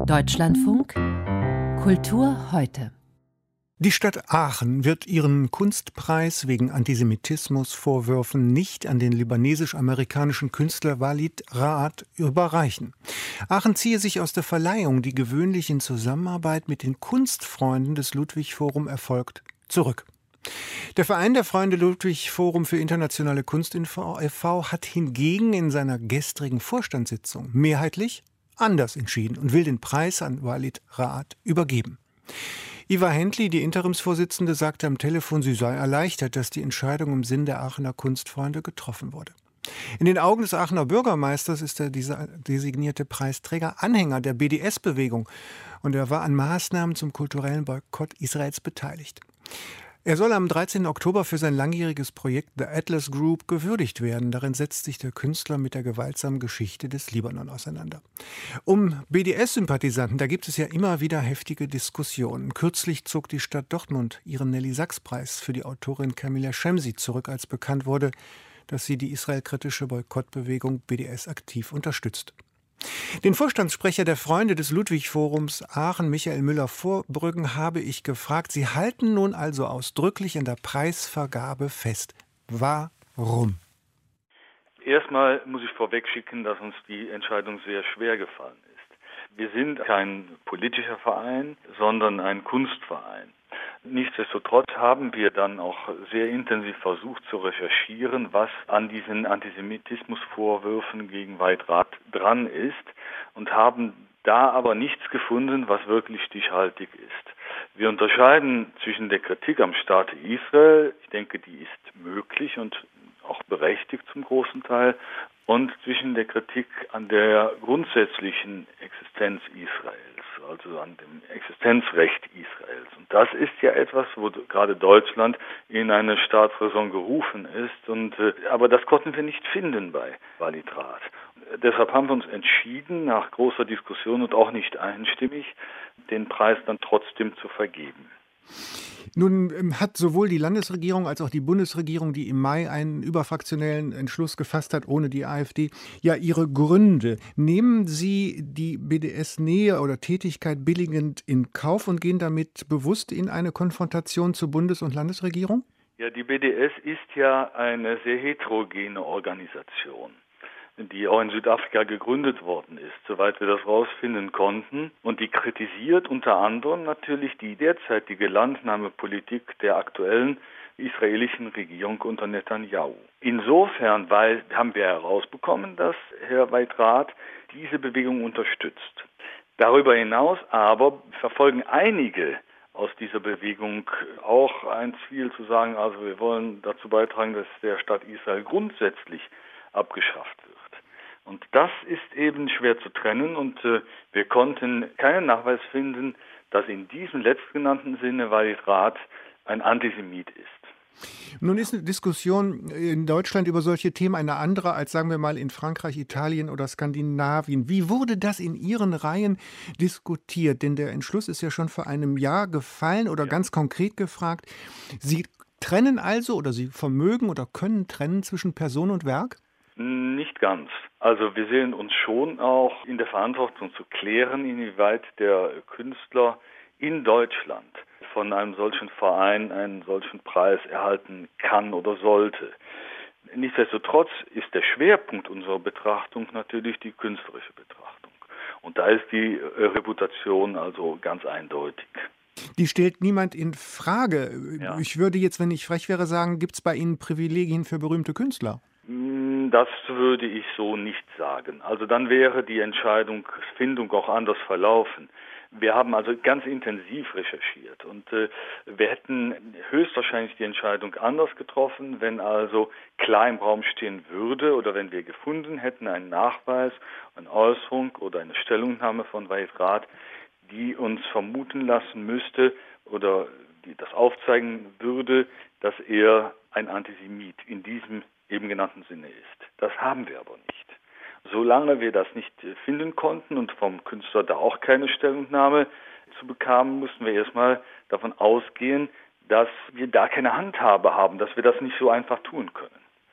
Deutschlandfunk Kultur heute. Die Stadt Aachen wird ihren Kunstpreis wegen Antisemitismusvorwürfen nicht an den libanesisch-amerikanischen Künstler Walid Raad überreichen. Aachen ziehe sich aus der Verleihung, die gewöhnlich in Zusammenarbeit mit den Kunstfreunden des Ludwig-Forum erfolgt, zurück. Der Verein der Freunde Ludwig-Forum für internationale Kunst e.V. hat hingegen in seiner gestrigen Vorstandssitzung mehrheitlich anders entschieden und will den Preis an Walid Raad übergeben. Iva Händli, die Interimsvorsitzende, sagte am Telefon, sie sei erleichtert, dass die Entscheidung im Sinn der Aachener Kunstfreunde getroffen wurde. In den Augen des Aachener Bürgermeisters ist dieser designierte Preisträger Anhänger der BDS-Bewegung und er war an Maßnahmen zum kulturellen Boykott Israels beteiligt. Er soll am 13. Oktober für sein langjähriges Projekt The Atlas Group gewürdigt werden. Darin setzt sich der Künstler mit der gewaltsamen Geschichte des Libanon auseinander. Um BDS-Sympathisanten, da gibt es ja immer wieder heftige Diskussionen. Kürzlich zog die Stadt Dortmund ihren Nelly-Sachs-Preis für die Autorin Camilla Schemsi zurück, als bekannt wurde, dass sie die israelkritische Boykottbewegung BDS aktiv unterstützt. Den Vorstandssprecher der Freunde des Ludwig-Forums Aachen, Michael Müller-Vorbrüggen, habe ich gefragt. Sie halten nun also ausdrücklich an der Preisvergabe fest. Warum? Erstmal muss ich vorwegschicken, dass uns die Entscheidung sehr schwer gefallen ist. Wir sind kein politischer Verein, sondern ein Kunstverein. Nichtsdestotrotz haben wir dann auch sehr intensiv versucht zu recherchieren, was an diesen Antisemitismusvorwürfen gegen Walid Raad dran ist und haben da aber nichts gefunden, was wirklich stichhaltig ist. Wir unterscheiden zwischen der Kritik am Staat Israel, ich denke, die ist möglich und auch berechtigt zum großen Teil, und zwischen der Kritik an der grundsätzlichen Existenz Israels, also an dem Existenzrecht Israels. Und das ist ja etwas, wo gerade Deutschland in eine Staatsräson gerufen ist. Aber das konnten wir nicht finden bei Walid Raad. Deshalb haben wir uns entschieden, nach großer Diskussion und auch nicht einstimmig, den Preis dann trotzdem zu vergeben. Nun hat sowohl die Landesregierung als auch die Bundesregierung, die im Mai einen überfraktionellen Entschluss gefasst hat, ohne die AfD, ja ihre Gründe. Nehmen Sie die BDS-Nähe oder Tätigkeit billigend in Kauf und gehen damit bewusst in eine Konfrontation zur Bundes- und Landesregierung? Ja, die BDS ist ja eine sehr heterogene Organisation, die auch in Südafrika gegründet worden ist, soweit wir das rausfinden konnten. Und die kritisiert unter anderem natürlich die derzeitige Landnahmepolitik der aktuellen israelischen Regierung unter Netanyahu. Insofern haben wir herausbekommen, dass Herr Walid Raad diese Bewegung unterstützt. Darüber hinaus aber verfolgen einige aus dieser Bewegung auch ein Ziel zu sagen, also wir wollen dazu beitragen, dass der Staat Israel grundsätzlich abgeschafft wird. Und das ist eben schwer zu trennen und wir konnten keinen Nachweis finden, dass in diesem letztgenannten Sinne Walid Raad ein Antisemit ist. Nun ist eine Diskussion in Deutschland über solche Themen eine andere als, sagen wir mal, in Frankreich, Italien oder Skandinavien. Wie wurde das in Ihren Reihen diskutiert? Denn der Entschluss ist ja schon vor einem Jahr gefallen oder ganz konkret gefragt. Sie trennen also oder Sie vermögen oder können trennen zwischen Person und Werk? Nicht ganz. Also wir sehen uns schon auch in der Verantwortung zu klären, inwieweit der Künstler in Deutschland von einem solchen Verein einen solchen Preis erhalten kann oder sollte. Nichtsdestotrotz ist der Schwerpunkt unserer Betrachtung natürlich die künstlerische Betrachtung. Und da ist die Reputation also ganz eindeutig. Die stellt niemand in Frage. Ja. Ich würde jetzt, wenn ich frech wäre, sagen, gibt es bei Ihnen Privilegien für berühmte Künstler? Das würde ich so nicht sagen. Also dann wäre die Entscheidungsfindung auch anders verlaufen. Wir haben also ganz intensiv recherchiert und wir hätten höchstwahrscheinlich die Entscheidung anders getroffen, wenn also klar im Raum stehen würde oder wenn wir gefunden hätten einen Nachweis, eine Äußerung oder eine Stellungnahme von Walid Raad, die uns vermuten lassen müsste oder die das aufzeigen würde, dass er ein Antisemit in diesem eben genannten Sinne ist. Das haben wir aber nicht. Solange wir das nicht finden konnten und vom Künstler da auch keine Stellungnahme zu bekamen, mussten wir erstmal davon ausgehen, dass wir da keine Handhabe haben, dass wir das nicht so einfach tun können. Ja.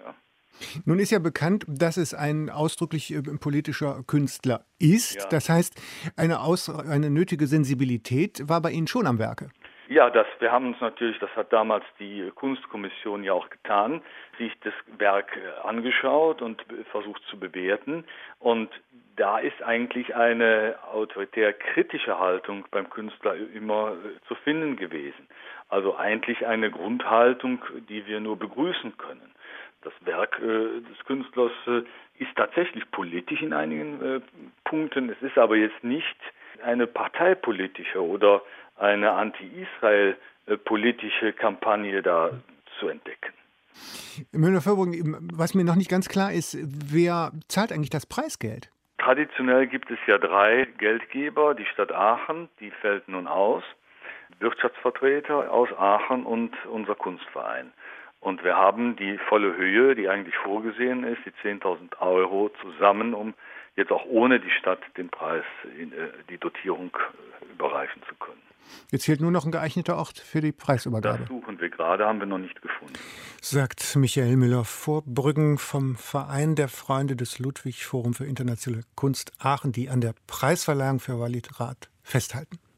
Nun ist ja bekannt, dass es ein ausdrücklich politischer Künstler ist. Ja. Das heißt, eine nötige Sensibilität war bei Ihnen schon am Werke. Ja, wir haben uns natürlich, das hat damals die Kunstkommission ja auch getan, sich das Werk angeschaut und versucht zu bewerten. Und da ist eigentlich eine autoritär kritische Haltung beim Künstler immer zu finden gewesen. Also eigentlich eine Grundhaltung, die wir nur begrüßen können. Das Werk des Künstlers ist tatsächlich politisch in einigen Punkten. Es ist aber jetzt nicht eine parteipolitische oder eine anti-Israel-politische Kampagne da zu entdecken. Müller-Fürbruggen, was mir noch nicht ganz klar ist, wer zahlt eigentlich das Preisgeld? Traditionell gibt es ja 3 Geldgeber, die Stadt Aachen, die fällt nun aus, Wirtschaftsvertreter aus Aachen und unser Kunstverein. Und wir haben die volle Höhe, die eigentlich vorgesehen ist, die 10.000 € zusammen, um jetzt auch ohne die Stadt den Preis, die Dotierung überreichen zu können. Jetzt fehlt nur noch ein geeigneter Ort für die Preisübergabe. Das suchen wir gerade, haben wir noch nicht gefunden. Sagt Michael Müller-Vorbrüggen vom Verein der Freunde des Ludwig Forum für internationale Kunst Aachen, die an der Preisverleihung für Walid Raad festhalten.